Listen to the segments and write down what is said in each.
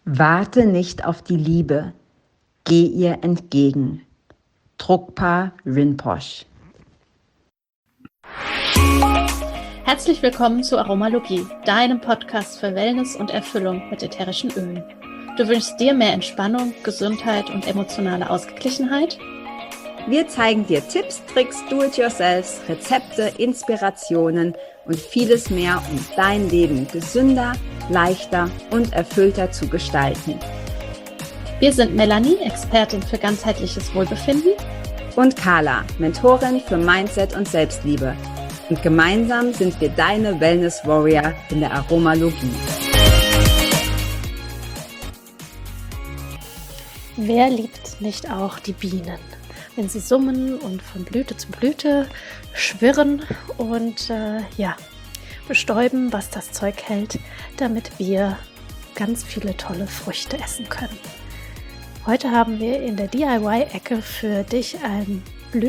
Warte nicht auf die Liebe, geh ihr entgegen. Drukpa Rinpoche. Herzlich willkommen zu Aromalogie, deinem Podcast für Wellness und Erfüllung mit ätherischen Ölen. Du wünschst dir mehr Entspannung, Gesundheit und emotionale Ausgeglichenheit? Wir zeigen dir Tipps, Tricks, Do-it-yourselfs, Rezepte, Inspirationen und vieles mehr, um dein Leben gesünder, leichter und erfüllter zu gestalten. Wir sind Melanie, Expertin für ganzheitliches Wohlbefinden, und Carla, Mentorin für Mindset und Selbstliebe. Und gemeinsam sind wir deine Wellness Warrior in der Aromalogie. Wer liebt nicht auch die Bienen? Wenn sie summen und von Blüte zu Blüte schwirren und bestäuben, was das Zeug hält, damit wir ganz viele tolle Früchte essen können. Heute haben wir in der DIY-Ecke für dich ein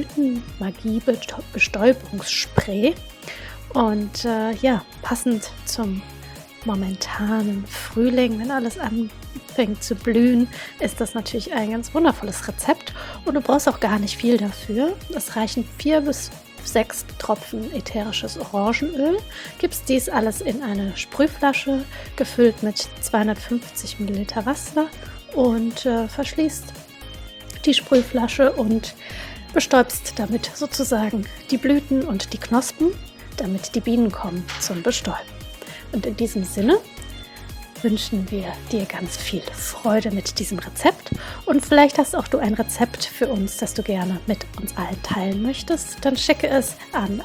Blütenmagie-Bestäubungsspray und passend zum momentanen Frühling, wenn alles anfängt zu blühen, ist das natürlich ein ganz wundervolles Rezept und du brauchst auch gar nicht viel dafür. Es reichen 4 bis 6 Tropfen ätherisches Orangenöl. Gibst dies alles in eine Sprühflasche, gefüllt mit 250 ml Wasser und verschließt die Sprühflasche und bestäubst damit sozusagen die Blüten und die Knospen, damit die Bienen kommen zum Bestäuben. Und in diesem Sinne wünschen wir dir ganz viel Freude mit diesem Rezept. Und vielleicht hast auch du ein Rezept für uns, das du gerne mit uns allen teilen möchtest. Dann schicke es an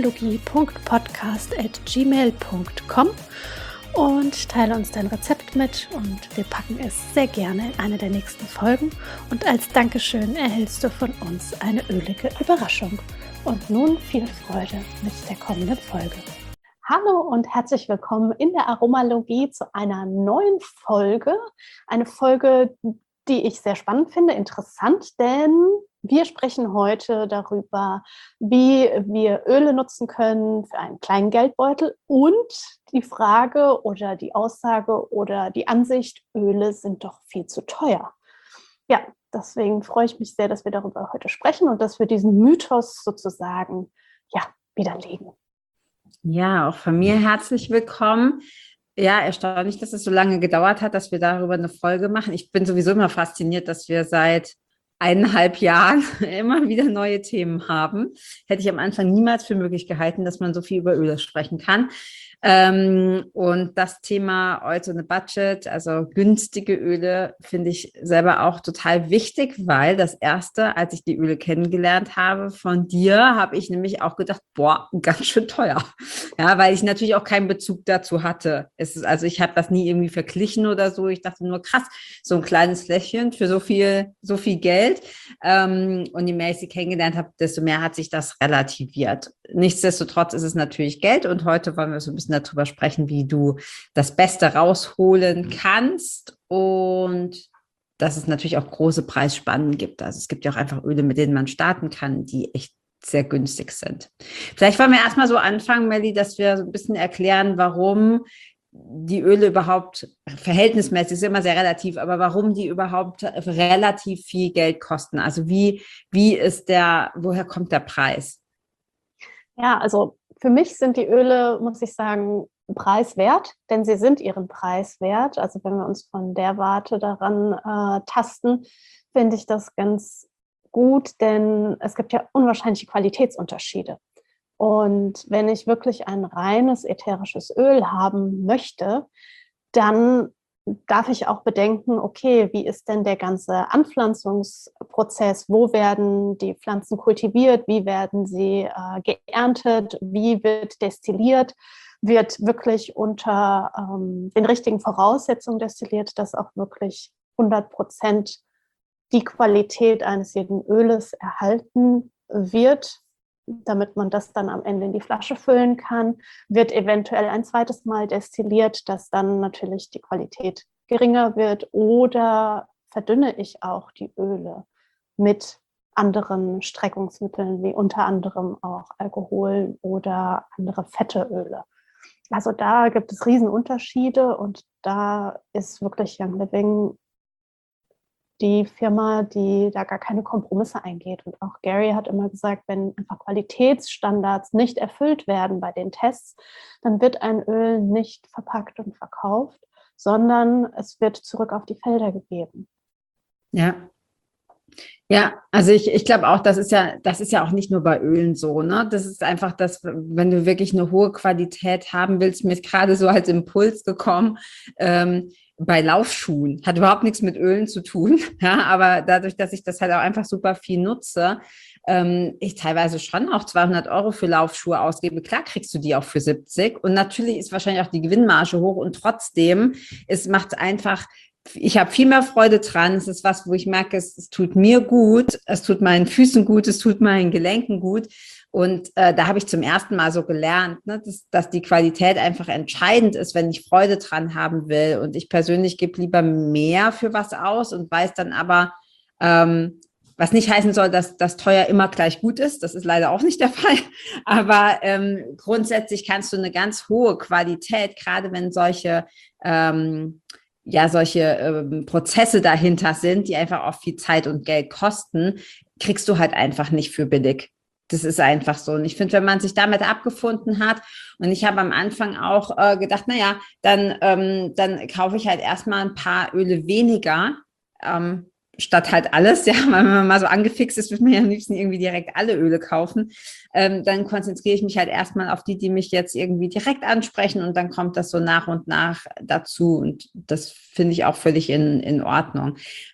aromalogie.podcast@gmail.com und teile uns dein Rezept mit. Und wir packen es sehr gerne in eine der nächsten Folgen. Und als Dankeschön erhältst du von uns eine ölige Überraschung. Und nun viel Freude mit der kommenden Folge. Hallo und herzlich willkommen in der Aromalogie zu einer neuen Folge. Eine Folge, die ich sehr spannend finde, interessant, denn wir sprechen heute darüber, wie wir Öle nutzen können für einen kleinen Geldbeutel und die Frage oder die Aussage oder die Ansicht, Öle sind doch viel zu teuer. Ja, deswegen freue ich mich sehr, dass wir darüber heute sprechen und dass wir diesen Mythos sozusagen widerlegen. Ja, auch von mir herzlich willkommen. Ja, erstaunlich, dass es so lange gedauert hat, dass wir darüber eine Folge machen. Ich bin sowieso immer fasziniert, dass wir seit 1,5 Jahren immer wieder neue Themen haben. Hätte ich am Anfang niemals für möglich gehalten, dass man so viel über Öle sprechen kann. Und das Thema heute eine Budget, also günstige Öle, finde ich selber auch total wichtig, weil das erste, als ich die Öle kennengelernt habe von dir, habe ich nämlich auch gedacht, boah, ganz schön teuer. Ja, weil ich natürlich auch keinen Bezug dazu hatte. Also ich habe das nie irgendwie verglichen oder so. Ich dachte nur, krass, so ein kleines Fläschchen für so viel Geld. Und je mehr ich sie kennengelernt habe, desto mehr hat sich das relativiert. Nichtsdestotrotz ist es natürlich Geld und heute wollen wir so ein bisschen darüber sprechen, wie du das Beste rausholen kannst und dass es natürlich auch große Preisspannen gibt. Also es gibt ja auch einfach Öle, mit denen man starten kann, die echt sehr günstig sind. Vielleicht wollen wir erstmal so anfangen, Melli, dass wir so ein bisschen erklären, warum die Öle überhaupt verhältnismäßig, ist immer sehr relativ, aber warum die überhaupt relativ viel Geld kosten. Also woher kommt der Preis? Ja, also für mich sind die Öle, muss ich sagen, preiswert, denn sie sind ihren Preis wert. Also wenn wir uns von der Warte daran tasten, finde ich das ganz gut, denn es gibt ja unwahrscheinliche Qualitätsunterschiede. Und wenn ich wirklich ein reines ätherisches Öl haben möchte, dann darf ich auch bedenken, okay, wie ist denn der ganze Anpflanzungsprozess? Wo werden die Pflanzen kultiviert? Wie werden sie geerntet? Wie wird destilliert? Wird wirklich unter den richtigen Voraussetzungen destilliert, dass auch wirklich 100% die Qualität eines jeden Öles erhalten wird, damit man das dann am Ende in die Flasche füllen kann, wird eventuell ein zweites Mal destilliert, dass dann natürlich die Qualität geringer wird, oder verdünne ich auch die Öle mit anderen Streckungsmitteln, wie unter anderem auch Alkohol oder andere fette Öle. Also da gibt es Riesenunterschiede und da ist wirklich Young Living die Firma, die da gar keine Kompromisse eingeht. Und auch Gary hat immer gesagt, wenn einfach Qualitätsstandards nicht erfüllt werden bei den Tests, dann wird ein Öl nicht verpackt und verkauft, sondern es wird zurück auf die Felder gegeben. Ja. Ja, also ich glaube auch, das ist ja auch nicht nur bei Ölen so, ne? Das ist einfach das, wenn du wirklich eine hohe Qualität haben willst, mir ist gerade so als Impuls gekommen, bei Laufschuhen. Hat überhaupt nichts mit Ölen zu tun, ja, aber dadurch, dass ich das halt auch einfach super viel nutze, ich teilweise schon auch 200 Euro für Laufschuhe ausgebe. Klar kriegst du die auch für 70 und natürlich ist wahrscheinlich auch die Gewinnmarge hoch und trotzdem, es macht einfach, ich habe viel mehr Freude dran. Es ist was, wo ich merke, es tut mir gut, es tut meinen Füßen gut, es tut meinen Gelenken gut. Und da habe ich zum ersten Mal so gelernt, ne, dass die Qualität einfach entscheidend ist, wenn ich Freude dran haben will. Und ich persönlich gebe lieber mehr für was aus und weiß dann aber, was nicht heißen soll, dass das teuer immer gleich gut ist. Das ist leider auch nicht der Fall. Aber grundsätzlich kannst du eine ganz hohe Qualität, gerade wenn solche Prozesse dahinter sind, die einfach auch viel Zeit und Geld kosten, kriegst du halt einfach nicht für billig. Das ist einfach so. Und ich finde, wenn man sich damit abgefunden hat, und ich habe am Anfang auch gedacht, naja, dann kaufe ich halt erstmal ein paar Öle weniger, statt halt alles, ja, weil wenn man mal so angefixt ist, wird man ja am liebsten irgendwie direkt alle Öle kaufen. Dann konzentriere ich mich halt erstmal auf die mich jetzt irgendwie direkt ansprechen und dann kommt das so nach und nach dazu und das finde ich auch völlig in Ordnung.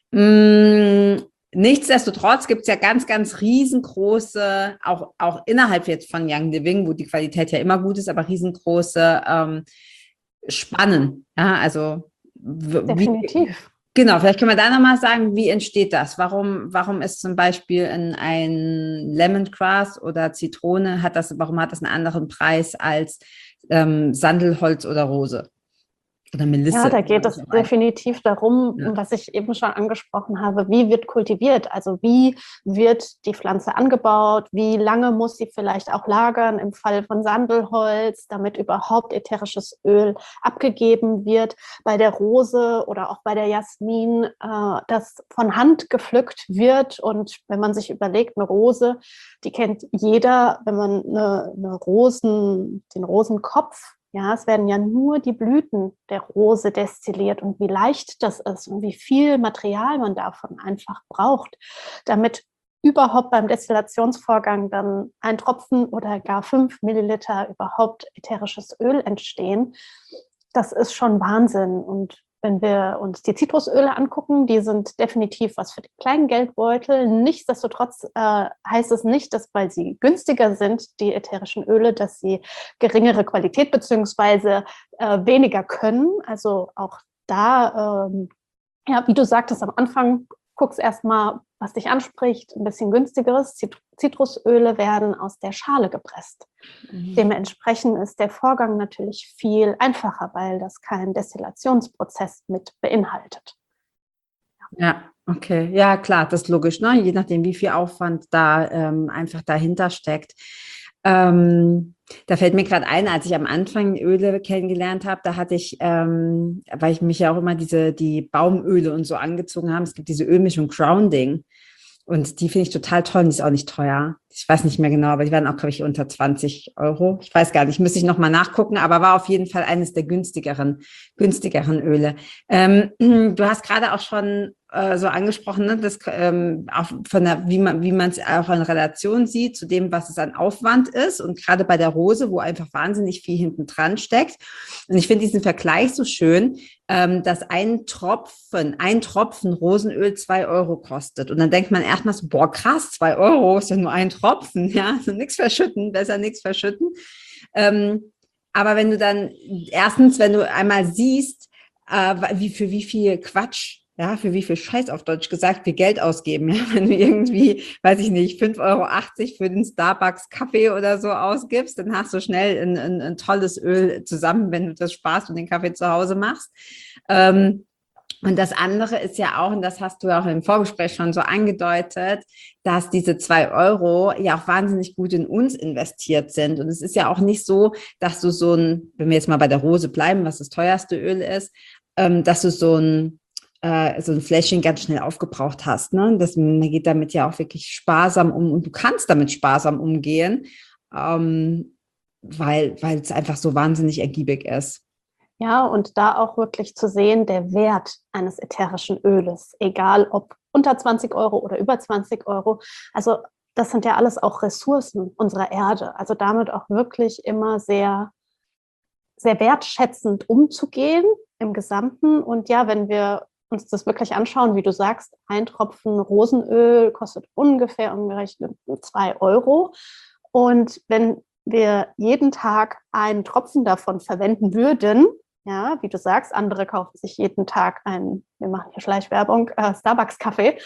Nichtsdestotrotz gibt es ja ganz, ganz riesengroße, auch innerhalb jetzt von Young Living, wo die Qualität ja immer gut ist, aber riesengroße Spannen. Ja, also Definitiv. Genau, vielleicht können wir da nochmal sagen, wie entsteht das? Warum ist zum Beispiel ein Lemongrass oder Zitrone, warum hat das einen anderen Preis als Sandelholz oder Rose? Oder Melisse? Ja, da geht es definitiv darum, ja, was ich eben schon angesprochen habe, wie wird kultiviert? Also wie wird die Pflanze angebaut? Wie lange muss sie vielleicht auch lagern im Fall von Sandelholz, damit überhaupt ätherisches Öl abgegeben wird? Bei der Rose oder auch bei der Jasmin, das von Hand gepflückt wird. Und wenn man sich überlegt, eine Rose, die kennt jeder, wenn man den Rosenkopf, ja, es werden ja nur die Blüten der Rose destilliert und wie leicht das ist und wie viel Material man davon einfach braucht, damit überhaupt beim Destillationsvorgang dann ein Tropfen oder gar 5 Milliliter überhaupt ätherisches Öl entstehen. Das ist schon Wahnsinn. Und wenn wir uns die Zitrusöle angucken, die sind definitiv was für den kleinen Geldbeutel. Nichtsdestotrotz heißt es nicht, dass weil sie günstiger sind, die ätherischen Öle, dass sie geringere Qualität bzw. Weniger können. Also auch da, wie du sagtest am Anfang, guck's erstmal, was dich anspricht. Ein bisschen günstigeres. Zitrusöle werden aus der Schale gepresst. Dementsprechend ist der Vorgang natürlich viel einfacher, weil das keinen Destillationsprozess mit beinhaltet. Ja, okay. Ja, klar, das ist logisch, ne? Je nachdem, wie viel Aufwand da einfach dahinter steckt. Da fällt mir gerade ein, als ich am Anfang Öle kennengelernt habe, da hatte ich, weil ich mich ja auch immer die Baumöle und so angezogen haben, es gibt diese Ölmischung Grounding. Und die finde ich total toll und die ist auch nicht teuer. Ich weiß nicht mehr genau, aber die waren auch, glaube ich, unter 20 Euro. Ich weiß gar nicht, müsste ich nochmal nachgucken, aber war auf jeden Fall eines der günstigeren Öle. Du hast gerade auch schon so angesprochen, ne, das, auch wie man es auch in Relation sieht zu dem, was es an Aufwand ist. Und gerade bei der Rose, wo einfach wahnsinnig viel hinten dran steckt. Und ich finde diesen Vergleich so schön, dass ein Tropfen Rosenöl 2 Euro kostet. Und dann denkt man erstmal so, boah, krass, 2 Euro ist ja nur ein Tropfen, ja, also nichts verschütten, besser nichts verschütten. Aber wenn du einmal siehst, für wie viel Quatsch, ja, für wie viel Scheiß auf Deutsch gesagt, wir Geld ausgeben, ja, wenn du irgendwie, weiß ich nicht, 5,80 € für den Starbucks Kaffee oder so ausgibst, dann hast du schnell ein tolles Öl zusammen, wenn du das sparst und den Kaffee zu Hause machst. Und das andere ist ja auch, und das hast du ja auch im Vorgespräch schon so angedeutet, dass diese 2 Euro ja auch wahnsinnig gut in uns investiert sind. Und es ist ja auch nicht so, dass du wenn wir jetzt mal bei der Rose bleiben, was das teuerste Öl ist, dass du so ein Fläschchen ganz schnell aufgebraucht hast. Ne? Man geht damit ja auch wirklich sparsam um und du kannst damit sparsam umgehen, weil es einfach so wahnsinnig ergiebig ist. Ja, und da auch wirklich zu sehen, der Wert eines ätherischen Öles, egal ob unter 20 € oder über 20 €. Also das sind ja alles auch Ressourcen unserer Erde. Also damit auch wirklich immer sehr, sehr wertschätzend umzugehen im Gesamten. Und ja, wenn wir uns das wirklich anschauen, wie du sagst, ein Tropfen Rosenöl kostet ungefähr umgerechnet 2 €. Und wenn wir jeden Tag einen Tropfen davon verwenden würden, ja, wie du sagst, andere kaufen sich jeden Tag wir machen hier Schleichwerbung, Starbucks-Kaffee.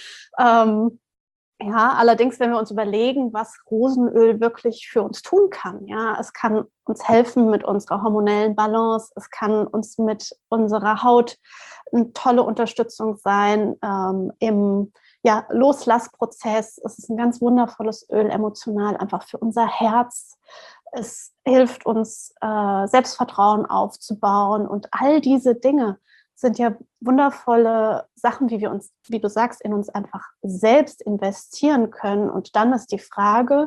Ja, allerdings, wenn wir uns überlegen, was Rosenöl wirklich für uns tun kann, ja, es kann uns helfen mit unserer hormonellen Balance, es kann uns mit unserer Haut eine tolle Unterstützung sein im Loslassprozess. Es ist ein ganz wundervolles Öl, emotional, einfach für unser Herz. Es hilft uns, Selbstvertrauen aufzubauen und all diese Dinge sind ja wundervolle Sachen, wie wir uns, wie du sagst, in uns einfach selbst investieren können. Und dann ist die Frage,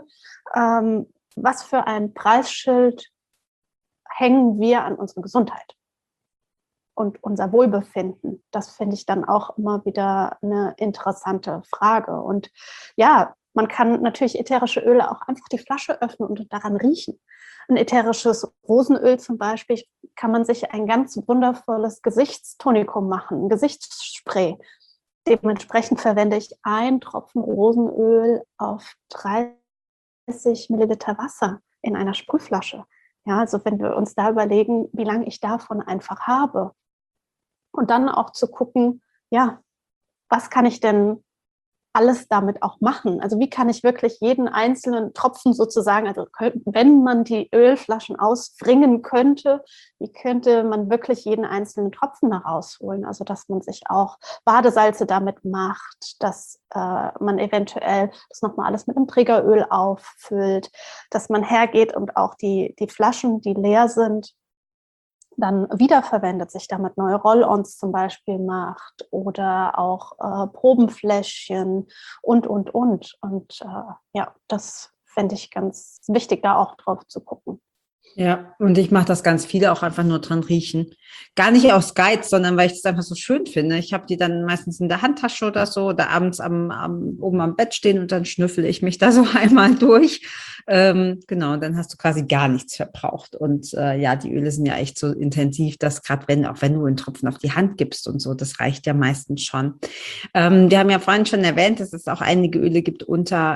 was für ein Preisschild hängen wir an unsere Gesundheit und unser Wohlbefinden? Das finde ich dann auch immer wieder eine interessante Frage. Und ja, man kann natürlich ätherische Öle auch einfach die Flasche öffnen und daran riechen. Ein ätherisches Rosenöl zum Beispiel kann man sich ein ganz wundervolles Gesichtstonikum machen, ein Gesichtsspray. Dementsprechend verwende ich einen Tropfen Rosenöl auf 30 Milliliter Wasser in einer Sprühflasche. Ja, also wenn wir uns da überlegen, wie lange ich davon einfach habe. Und dann auch zu gucken, ja, was kann ich denn alles damit auch machen? Also wie kann ich wirklich jeden einzelnen Tropfen sozusagen, also wenn man die Ölflaschen ausbringen könnte, wie könnte man wirklich jeden einzelnen Tropfen da rausholen? Also dass man sich auch Badesalze damit macht, dass man eventuell das nochmal alles mit einem Trägeröl auffüllt, dass man hergeht und auch die Flaschen, die leer sind, dann wiederverwendet, sich damit neue Roll-ons zum Beispiel macht oder auch Probenfläschchen und. Und ja, das fände ich ganz wichtig, da auch drauf zu gucken. Ja, und ich mache das ganz viele auch einfach nur dran riechen. Gar nicht aus Geiz, sondern weil ich es einfach so schön finde. Ich habe die dann meistens in der Handtasche oder so oder abends oben am Bett stehen und dann schnüffel ich mich da so einmal durch. Genau, dann hast du quasi gar nichts verbraucht. Und ja, die Öle sind ja echt so intensiv, dass gerade auch wenn du einen Tropfen auf die Hand gibst und so, das reicht ja meistens schon. Wir haben ja vorhin schon erwähnt, dass es auch einige Öle gibt unter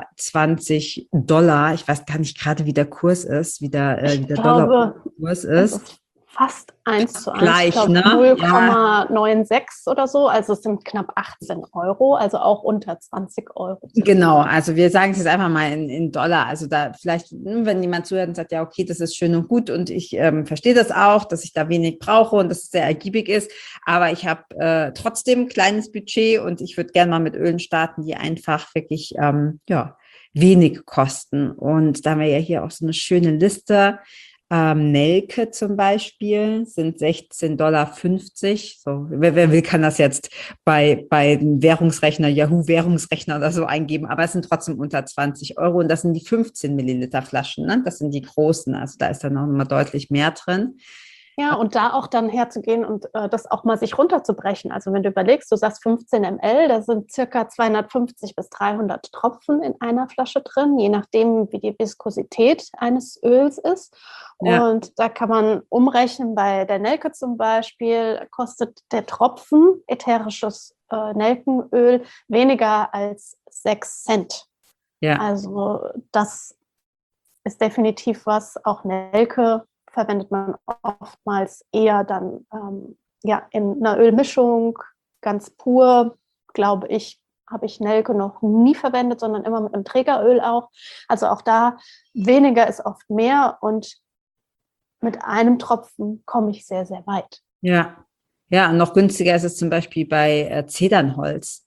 $20. Ich weiß gar nicht gerade, wie der Kurs ist, wie der Dollarkurs es ist. ist fast 1:1, ich Gleich, glaube ne? Ja, 0,96 oder so, also es sind knapp 18 Euro, also auch unter 20 €. genau. Also wir sagen es jetzt einfach mal in Dollar. Also da vielleicht, wenn jemand zuhört und sagt, ja, okay, das ist schön und gut und ich verstehe das auch, dass ich da wenig brauche und dass es sehr ergiebig ist, aber ich habe trotzdem ein kleines Budget und ich würde gerne mal mit Ölen starten, die einfach wirklich, ja, wenig kosten. Und da haben wir ja hier auch so eine schöne Liste. Nelke zum Beispiel sind 16,50 $. So, wer will, kann das jetzt bei dem Währungsrechner, Yahoo-Währungsrechner oder so eingeben, aber es sind trotzdem unter 20 € und das sind die 15 Milliliter Flaschen, ne? Das sind die großen, also da ist dann noch mal deutlich mehr drin. Ja, und da auch dann herzugehen und das auch mal sich runterzubrechen. Also wenn du überlegst, du sagst 15 ml, da sind circa 250 bis 300 Tropfen in einer Flasche drin, je nachdem, wie die Viskosität eines Öls ist. Ja, Und da kann man umrechnen, bei der Nelke zum Beispiel kostet der Tropfen ätherisches Nelkenöl weniger als 6 Cent. ja, Also das ist definitiv was, auch Nelke verwendet man oftmals eher dann ja, in einer Ölmischung, ganz pur, glaube ich, habe ich Nelke noch nie verwendet, sondern immer mit einem Trägeröl auch. Also auch da, weniger ist oft mehr und mit einem Tropfen komme ich sehr, sehr weit. ja. Ja, und noch günstiger ist es zum Beispiel bei Zedernholz.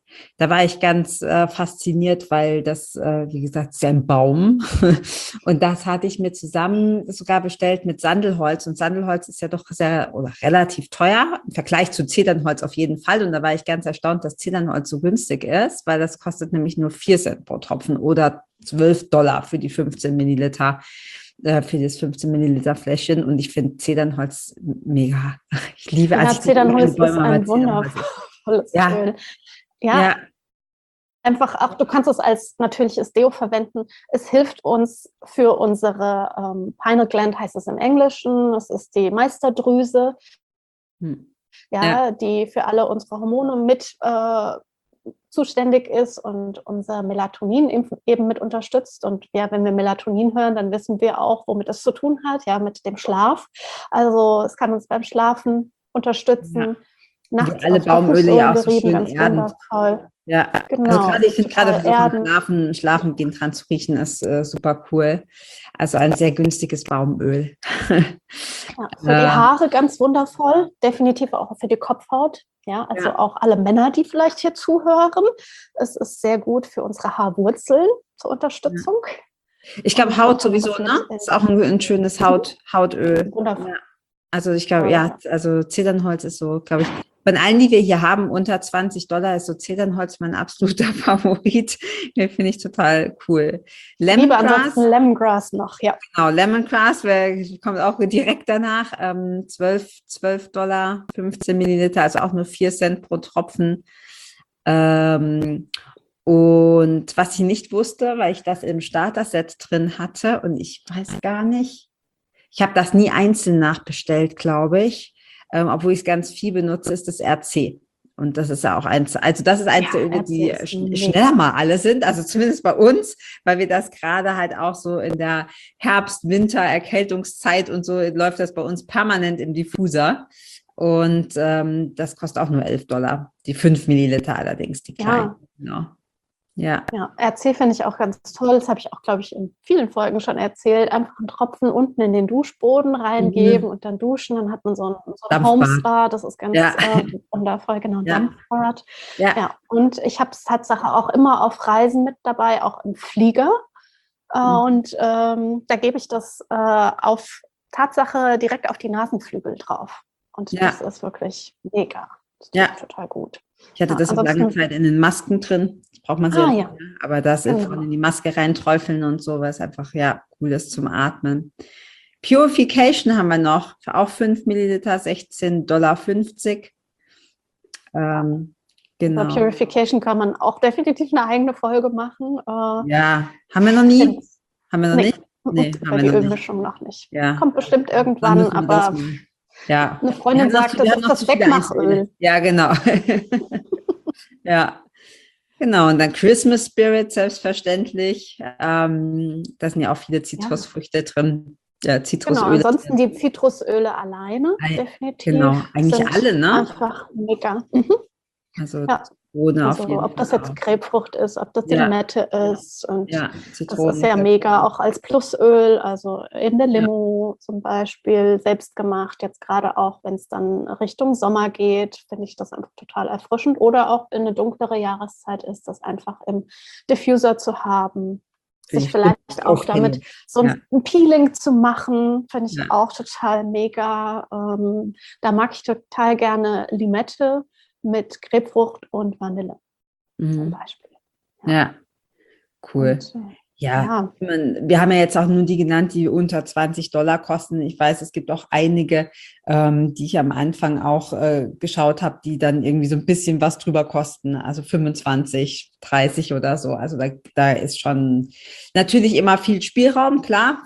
Da war ich ganz fasziniert, weil das, wie gesagt, ist ja ein Baum. Und das hatte ich mir zusammen sogar bestellt mit Sandelholz. Und Sandelholz ist ja doch sehr oder relativ teuer im Vergleich zu Zedernholz auf jeden Fall. Und da war ich ganz erstaunt, dass Zedernholz so günstig ist, weil das kostet nämlich nur 4 Cent pro Tropfen oder $12 für die 15 Milliliter. Für das 15 Milliliter Fläschchen. Und ich finde Zedernholz mega. Ich liebe, Ja, also ich liebe Zedernholz ist Bäume, aber ein Zedernholz ist. wundervolles Ja, Öl. Ja, ja, einfach auch, du kannst es als natürliches Deo verwenden. Es hilft uns für unsere Pineal Gland, heißt es im Englischen. Es ist die Meisterdrüse, hm. Ja, ja, die für alle unsere Hormone mit zuständig ist und unser Melatonin eben mit unterstützt. Und ja, wenn wir Melatonin hören, dann wissen wir auch, womit es zu tun hat, ja, mit dem Schlaf. Also es kann uns beim Schlafen unterstützen. ja. Wie Nachts alle auf Baumöle Kokosöl ja auch so gerieben, schön ganz erdend. wundervoll. Ja, also Genau, gerade, ich finde gerade total so vom erdend. Schlafen gehen dran zu riechen, ist super cool. Also ein sehr günstiges Baumöl. Ja, für die äh, Haare ganz wundervoll, definitiv auch für die Kopfhaut. Ja, also ja, auch alle Männer, die vielleicht hier zuhören. Es ist sehr gut für unsere Haarwurzeln zur ja. Unterstützung. Ich glaube, Und Haut was haben wir sowieso, noch ne? mit? Ist auch ein schönes Hautöl. Wundervoll. Ja. Also ich glaube, ja, Ja. also Zedernholz ist so, glaube ich, von allen, die wir hier haben, unter $20 ist so Zedernholz mein absoluter Favorit. Den finde ich total cool. Ich liebe Lemongrass, ansonsten Lemongrass noch, ja. genau, Lemongrass kommt auch direkt danach. 12 $, 15 Milliliter, also auch nur 4 Cent pro Tropfen. Ähm, und was ich nicht wusste, weil ich das im Starter-Set drin hatte und ich weiß gar nicht, ich habe das nie einzeln nachbestellt, glaube ich, obwohl ich es ganz viel benutze, ist das RC. Und das ist ja auch eins, also das ist eins der Ja, Öle, RC die ist schneller mega. mal alle sind, also zumindest bei uns, weil wir das gerade halt auch so in der Herbst-, Winter-, Erkältungszeit und so läuft das bei uns permanent im Diffuser. Und das kostet auch nur $11. Die 5 Milliliter allerdings, die kleinen. Ja, Genau. Ja. ja, RC finde ich auch ganz toll. Das habe ich auch, glaube ich, in vielen Folgen schon erzählt. Einfach einen Tropfen unten in den Duschboden reingeben Mhm. und dann duschen. Dann hat man so ein Dampfbad. Homespa. Das ist ganz Ja. wundervoll, genau, ein Ja. Dampfbad. Ja. Ja, und ich habe es Tatsache auch immer auf Reisen mit dabei, auch im Flieger. Mhm. Und da gebe ich das auf Tatsache direkt auf die Nasenflügel drauf. Und das Ja. ist wirklich mega. Das tut Ja. total gut. Ich hatte Ja, das auch lange ansonsten, Zeit in den Masken drin. Das braucht man sehr ah nicht ja, mehr. Aber das vorne genau. in die Maske reinträufeln und so, was einfach, ja, cool ist zum Atmen. Purification haben wir noch. Für auch 5 Milliliter, 16,50 $. Ähm, Über genau. Purification kann man auch definitiv eine eigene Folge machen. Ja, haben wir noch nie? Haben wir noch Nee, nicht? Nee, haben über wir die noch nicht. Ölmischung noch nicht. Ja, Kommt bestimmt dann irgendwann, müssen wir das aber mal. Ja, eine Freundin sagt, das wir haben ist noch zu das viele Einzelöle. Wegmachöl. Ja, genau. Ja, genau. Und dann Christmas Spirit, selbstverständlich. Da sind ja auch viele Ja, Zitrusfrüchte drin. Ja, genau. Zitrusöle Ansonsten drin. die Zitrusöle alleine, definitiv, Genau, eigentlich sind alle, ne? einfach mega. Also Ja, Zitrone auf also jeden ob das Fall jetzt auch. Grapefrucht ist, ob das die Ja, Limette ist. Und ja, das ist Zitrone ja sehr mega, cool. auch als Plusöl, also in der Ja. Limo zum Beispiel, selbst gemacht. Jetzt gerade auch, wenn es dann Richtung Sommer geht, finde ich das einfach total erfrischend. Oder auch in eine dunklere Jahreszeit ist das einfach im Diffuser zu haben. Finde Sich ich super. vielleicht auch damit Aufhellung. so Ja, ein Peeling zu machen, finde ich ja. auch total mega. Da mag ich total gerne Limette mit Grapefrucht und Vanille zum Mhm. Beispiel. Ja. Ja, cool. Und Ja, ja, wir haben ja jetzt auch nur die genannt, die unter $20 kosten. Ich weiß, es gibt auch einige, die ich am Anfang auch geschaut habe, die dann irgendwie so ein bisschen was drüber kosten, also 25, 30 oder so. Also da ist schon natürlich immer viel Spielraum, klar.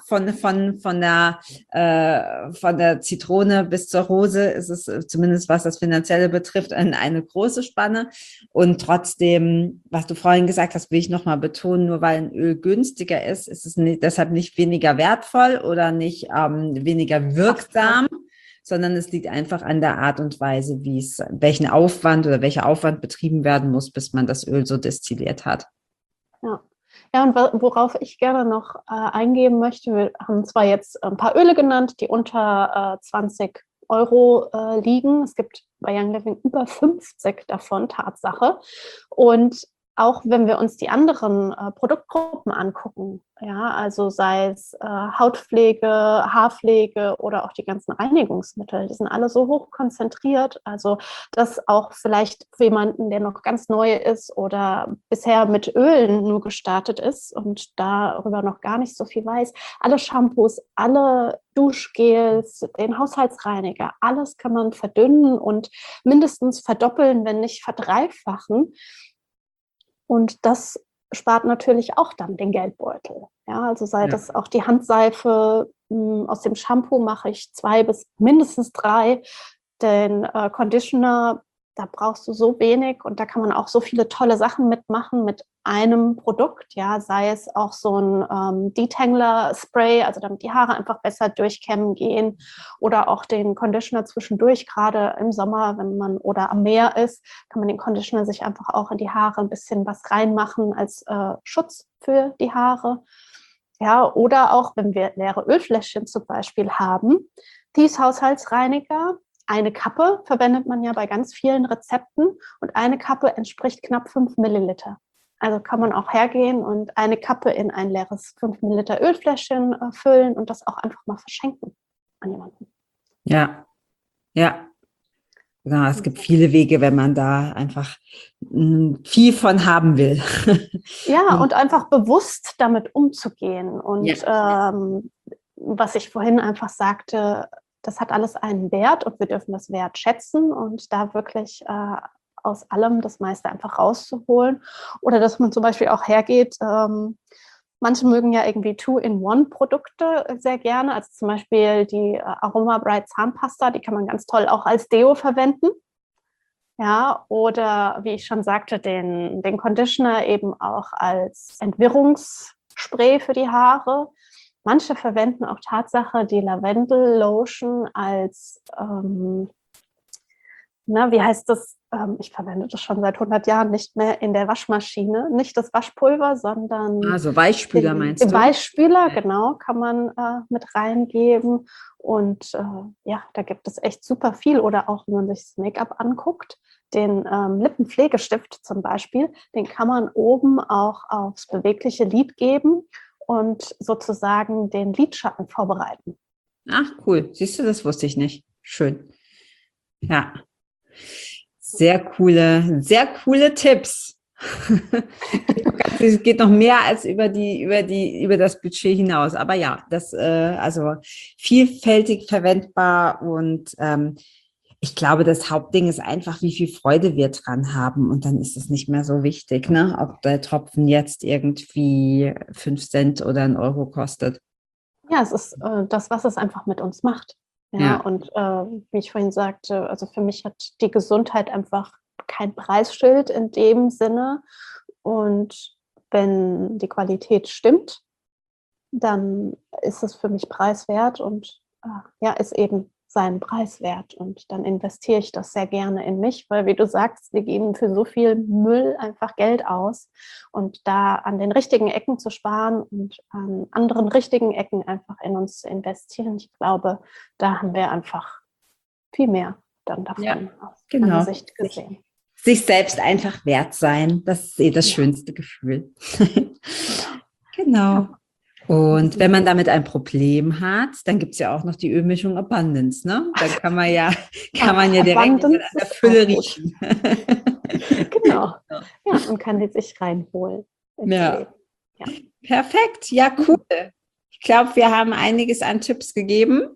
Von der Zitrone bis zur Rose ist es zumindest, was das Finanzielle betrifft, eine große Spanne. Und trotzdem, was du vorhin gesagt hast, will ich nochmal betonen, nur weil ein Öl günstiger ist, ist es deshalb nicht weniger wertvoll oder nicht weniger wirksam, sondern es liegt einfach an der Art und Weise, welchen Aufwand oder welcher Aufwand betrieben werden muss, bis man das Öl so destilliert hat. ja. Ja, und worauf ich gerne noch eingehen möchte, wir haben zwar jetzt ein paar Öle genannt, die unter 20 Euro liegen. Es gibt bei Young Living über 50 davon, Tatsache. Und auch wenn wir uns die anderen Produktgruppen angucken, ja, also sei es Hautpflege, Haarpflege oder auch die ganzen Reinigungsmittel, die sind alle so hoch konzentriert, also dass auch vielleicht für jemanden, der noch ganz neu ist oder bisher mit Ölen nur gestartet ist und darüber noch gar nicht so viel weiß, alle Shampoos, alle Duschgels, den Haushaltsreiniger, alles kann man verdünnen und mindestens verdoppeln, wenn nicht verdreifachen. Und das spart natürlich auch dann den Geldbeutel. Ja, also sei das auch die Handseife, aus dem Shampoo mache ich 2 bis mindestens 3. Den Conditioner, da brauchst du so wenig und da kann man auch so viele tolle Sachen mitmachen mit einem Produkt, ja, sei es auch so ein Detangler-Spray, also damit die Haare einfach besser durchkämmen gehen oder auch den Conditioner zwischendurch, gerade im Sommer, wenn man oder am Meer ist, kann man den Conditioner sich einfach auch in die Haare ein bisschen was reinmachen als Schutz für die Haare. Ja, oder auch, wenn wir leere Ölfläschchen zum Beispiel haben, Thies Haushaltsreiniger, eine Kappe verwendet man ja bei ganz vielen Rezepten und eine Kappe entspricht knapp 5 Milliliter. Also kann man auch hergehen und eine Kappe in ein leeres 5 Milliliter Ölfläschchen füllen und das auch einfach mal verschenken an jemanden. Ja, ja. Ja, es gibt viele Wege, wenn man da einfach viel von haben will. Ja, und einfach bewusst damit umzugehen. Und was ich vorhin einfach sagte, das hat alles einen Wert und wir dürfen das Wert schätzen und da wirklich aus allem das meiste einfach rauszuholen. Oder dass man zum Beispiel auch hergeht, manche mögen ja irgendwie Two-in-One-Produkte sehr gerne, also zum Beispiel die Aroma Bright Zahnpasta, die kann man ganz toll auch als Deo verwenden. Ja, oder wie ich schon sagte, den Conditioner eben auch als Entwirrungsspray für die Haare. Manche verwenden auch Tatsache die Lavendel-Lotion als, wie heißt das? Ich verwende das schon seit 100 Jahren nicht mehr in der Waschmaschine. Nicht das Waschpulver, sondern also Weichspüler meinst den du? Weichspüler, genau, kann man mit reingeben. Und da gibt es echt super viel. Oder auch, wenn man sich das Make-up anguckt, den Lippenpflegestift zum Beispiel, den kann man oben auch aufs bewegliche Lid geben und sozusagen den Lidschatten vorbereiten. Ach, cool. Siehst du, das wusste ich nicht. Schön. Ja. Sehr coole Tipps. Es geht noch mehr als über das Budget hinaus. Aber ja, das, also vielfältig verwendbar und ich glaube, das Hauptding ist einfach, wie viel Freude wir dran haben. Und dann ist es nicht mehr so wichtig, ne? Ob der Tropfen jetzt irgendwie 5 Cent oder 1 Euro kostet. Ja, es ist das, was es einfach mit uns macht. Ja, Ja, und wie ich vorhin sagte, also für mich hat die Gesundheit einfach kein Preisschild in dem Sinne. Und wenn die Qualität stimmt, dann ist es für mich preiswert und ist eben seinen Preis wert. Und dann investiere ich das sehr gerne in mich, weil, wie du sagst, wir geben für so viel Müll einfach Geld aus. Und da an den richtigen Ecken zu sparen und an anderen richtigen Ecken einfach in uns zu investieren, ich glaube, da haben wir einfach viel mehr dann davon aus meiner genau. Sicht gesehen. Sich selbst einfach wert sein, das ist das schönste Gefühl. Genau. Und wenn man damit ein Problem hat, dann gibt es ja auch noch die Ölmischung Abundance, ne? Dann kann man ja direkt an der Fülle riechen. Genau. Ja, und kann die sich reinholen. Ja. Perfekt. Ja, cool. Ich glaube, wir haben einiges an Tipps gegeben.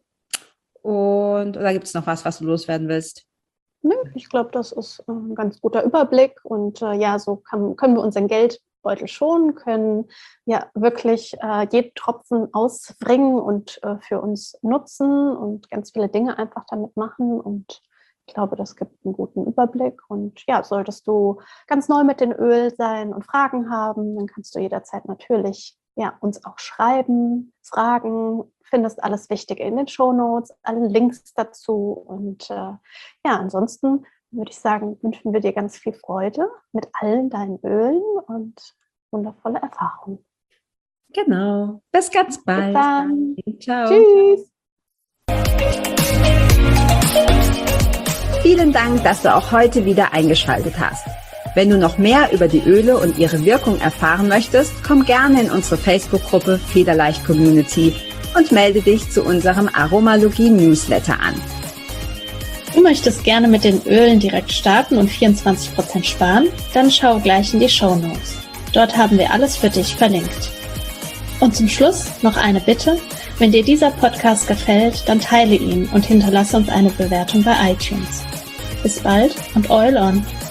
Oder gibt es noch was du loswerden willst? Nö, ich glaube, das ist ein ganz guter Überblick. Und so können wir unseren Geldbeutel schonen, können ja wirklich jeden Tropfen ausbringen und für uns nutzen und ganz viele Dinge einfach damit machen. Und ich glaube, das gibt einen guten Überblick. Und ja, solltest du ganz neu mit den Öl sein und Fragen haben, dann kannst du jederzeit natürlich uns auch schreiben, fragen, findest alles Wichtige in den Shownotes, alle Links dazu. Und ansonsten würde ich sagen, wünschen wir dir ganz viel Freude mit allen deinen Ölen und wundervolle Erfahrungen. Genau. Bis ganz bald. Bis dann. Ciao. Tschüss. Vielen Dank, dass du auch heute wieder eingeschaltet hast. Wenn du noch mehr über die Öle und ihre Wirkung erfahren möchtest, komm gerne in unsere Facebook-Gruppe Federleicht Community und melde dich zu unserem Aromalogie-Newsletter an. Du möchtest gerne mit den Ölen direkt starten und 24% sparen? Dann schau gleich in die Shownotes. Dort haben wir alles für dich verlinkt. Und zum Schluss noch eine Bitte. Wenn dir dieser Podcast gefällt, dann teile ihn und hinterlasse uns eine Bewertung bei iTunes. Bis bald und Oil on!